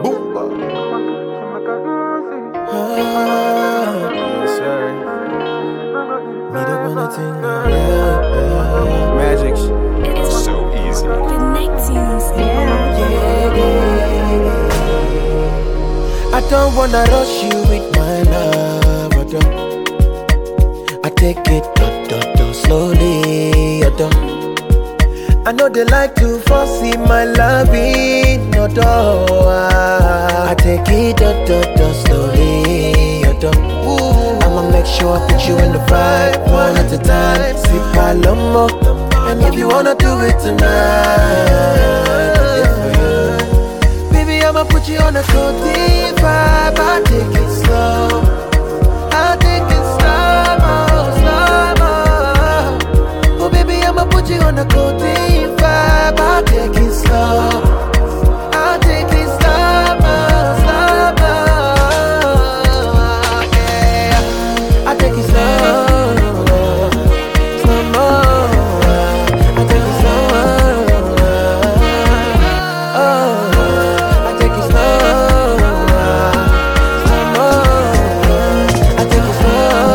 Yes, sir. Meet up on the thing, yeah. Magic. It's so easy. I don't wanna rush you with my love, I don't. I take it slowly, I don't. I know they like to foresee my loving, no door. I take it slowly, I don't. I'ma make sure I put you in the vibe, one at a time. Sip Palomo, and if you wanna do it tonight, it's for you. Baby, I'ma put you on a cozy vibe. I take it slow, I take it slow-mo, slow-mo. Oh baby, I'ma put you on a cozy vibe. I take it slow, I take it slow-mo, slow-mo. Yeah, I take it slow, slow-mo. I take it slow, I take it slow, slow-mo. I take it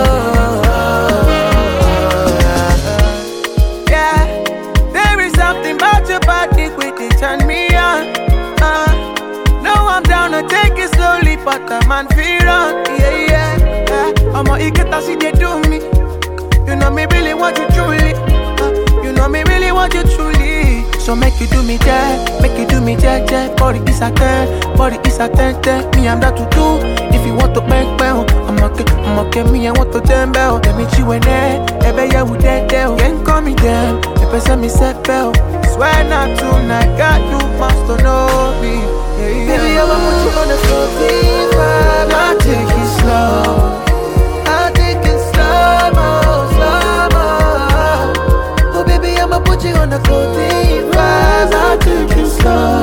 slow. Yeah, there is something about your body with it turn me on. No, I'm down to take it slowly, but the man feel on. Yeah. I'm a iketa, see they do me. You know me really want you truly. You know me really want you truly. So make you do me that, make you do me that. Body is a 10, body is a 10. Me I'm that to do. If you want to bang bell, I'm okay, me I want to damn bell. Let me chew in there, ebe ya would dead there. Can't call me damn, ebe send me set bell. Swear not tonight, God you must to know me. Yeah. Baby, I'ma put you on the cozy vibe. I take it slow, I take it slow-mo, slow-mo. Oh baby, I'ma put you on the cozy vibe. I take it slow,